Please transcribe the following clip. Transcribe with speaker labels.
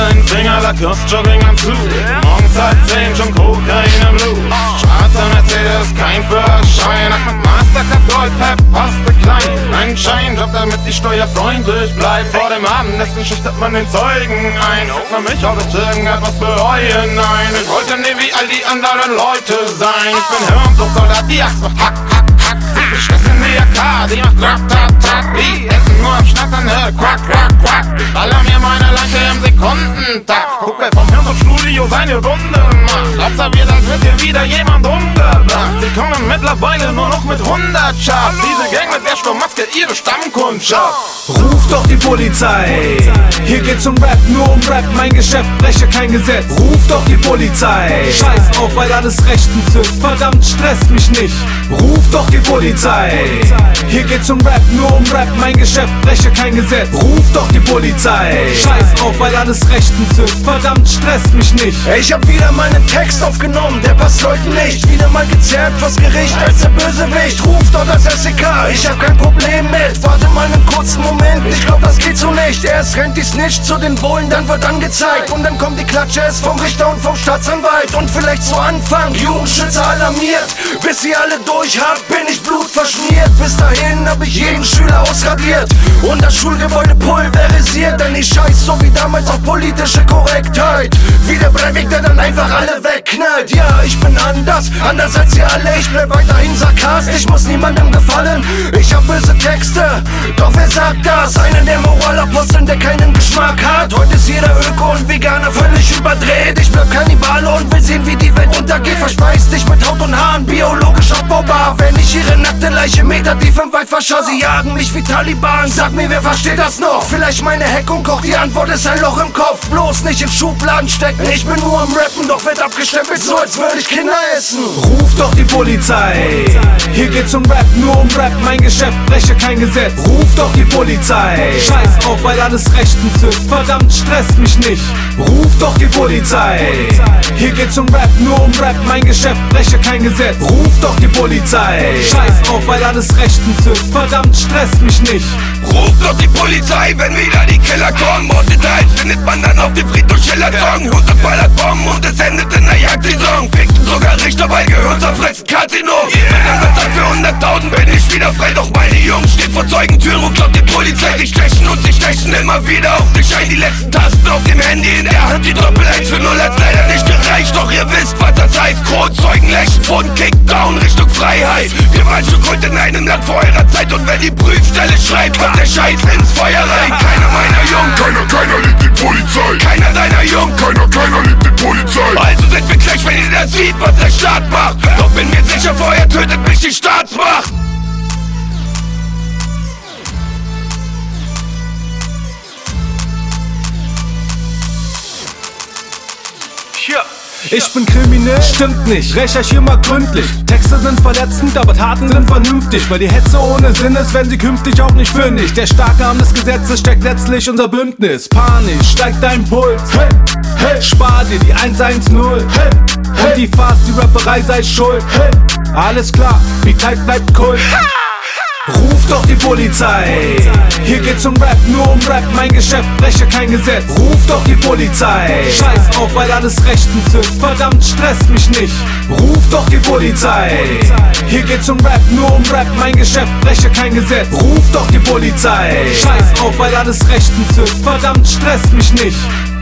Speaker 1: deinen Finger, Lacoste Jogginganzug. Morgens 9:30 schon Kokain im Blut. Schwarzer Mercedes, kein Führerschein. Ach, mit Mastercard Goldpep, Paste klein. Ein Scheinjob, damit die Steuer freundlich bleibt. Vor dem Abendessen schichtet man den Zeugen ein. Fragt man mich, ob ich irgendetwas bereue? Nein, ich wollte nie wie all die anderen Leute sein. Ich bin Hirnsuchtsoldat, die Axt macht hack, hack, hack. Ich schloss in die AK, die macht rack, tack, tack. Die essen nur am Schnattern, quack, quack, quack. Ich baller mir meine Leiche im Sekundentakt. Guck, wer vom Hirnsuchtstudio seine Runde macht. Observiert, als wird hier wieder jemand umgebracht. Sie kommen mittlerweile nur noch mit 100 Schaft. Diese Gang mit der Sturmmaske, ihre Stammkundschaft.
Speaker 2: Ruf doch die Polizei. Hier geht's um Rap, nur um Rap. Mein Geschäft, breche kein Gesetz. Ruf doch die Polizei. Scheiß auf, weil alles rechtens ist. Verdammt, stresst mich nicht. Ruf doch die Polizei. Hier geht's um Rap, nur um Rap. Mein Geschäft, breche kein Gesetz. Ruf doch die Polizei. Scheiß auf, weil alles rechtens ist. Verdammt, stresst mich nicht.
Speaker 3: Ich hab wieder mal nen Text aufgenommen, der passt Leuten nicht. Wieder mal gezerrt vors Gericht als der Bösewicht. Ruf doch das SEK, ich hab kein Problem mit. Warte mal nen kurzen Moment, ich glaub das geht so nicht. Erst rennt die Snitch zu den Bullen, dann wird angezeigt. Und dann kommt die Klatsche erst vom Richter und vom Staatsanwalt. Und vielleicht zu Anfang, Jugendschützer alarmiert. Bis ihr alle durch habt, bin ich blutverschmiert. Bis dahin hab ich jeden Schüler ausradiert und das Schulgebäude pulverisiert. Denn ich scheiß so wie damals auf politische Korrektheit. Wie der Breivik, der dann einfach alle wegknallt. Ja, ich bin anders, anders als ihr alle. Ich bleib weiterhin sarkastisch, muss niemandem gefallen. Ich hab böse Texte, doch wer sagt das? Einer der Moralaposteln, der keinen Geschmack hat. Heute ist jeder Öko und Veganer völlig überdreht. Ich bleib Kannibale und will sehen, wie die Welt untergeht. Verspeist dich mit Haut und Haaren, biologisch abbaubar. Wenn ich ihre nackte Leiche metertief im Wald verschau, sie jagen mich wie Taliban. Sag mir, wer versteht das noch? Vielleicht meine Heckung kocht, die Antwort ist ein Loch im Kopf. Bloß nicht in Schubladen stecken, ich bin nur am Rappen, doch wird abgestempelt, so als würde ich Kinder essen.
Speaker 2: Ruf doch die Polizei. Hier geht's um Rap, nur um Rap. Mein Geschäft, breche kein Gesetz. Ruf doch die Polizei. Scheiß auf, weil alles rechtens ist. Verdammt, stresst mich nicht. Ruf doch die Polizei. Hier geht's um Rap, nur um Rap. Mein Geschäft, breche kein Gesetz. Ruf doch die Polizei. Scheiß auf, weil alles rechtens ist. Verdammt, stresst mich nicht.
Speaker 4: Ruf doch die Polizei, wenn wieder die Killer kommen. Morddetails findet man dann auf dem Friedhof Schillerton. Hund ballert Bomben und es endet in der Jagdsaison. Ficken sogar Richter bei Gehirn zerfressen Casino. Wenn dann bezahlt für 100.000 bin ich wieder frei. Doch meine Jungs stehen vor Zeugentüren und glaubt die Polizei. Sie stechen und sie stechen immer wieder auf dich ein. Die letzten Tasten auf dem Handy in der Hand. Die Doppel-1 für 0 hat's leider nicht gereicht. Doch ihr wisst, was das heißt. Krotzeugen lächeln von Kickdown Richtung Freiheit. Wir waren schon Kult in einem Land vor eurer Zeit. Und wenn die Prüfstelle schreibt, kommt der Scheiß ins Feuer rein. Keiner meiner Jungen,
Speaker 5: Keiner liebt die Polizei.
Speaker 4: keiner deiner Jungen.
Speaker 5: Keiner liebt die Polizei.
Speaker 4: Also sind wir gleich, wenn ihr das sieht, was der Staat macht. Doch bin mir sicher, vorher tötet mich die Staatsmacht.
Speaker 2: Ich bin kriminell, stimmt nicht, recherchier mal gründlich. Texte sind verletzend, aber Taten sind vernünftig. Weil die Hetze ohne Sinn ist, wenn sie künftig auch nicht fündig. Der starke Arm des Gesetzes steckt letztlich unser Bündnis. Panisch, steigt dein Puls, hey, hey. Spar dir die 110, hey, hey. Und die Fast, die Rapperei sei schuld, hey. Alles klar, wie tight bleibt Kult. Ruf doch die Polizei. Hier geht's um Rap, nur um Rap. Mein Geschäft, breche kein Gesetz. Ruf doch die Polizei. Scheiß auf, weil alles rechtens ist. Verdammt, stresst mich nicht. Ruf doch die Polizei. Hier geht's um Rap, nur um Rap. Mein Geschäft, breche kein Gesetz. Ruf doch die Polizei. Scheiß auf, weil alles rechtens ist. Verdammt, stresst mich nicht.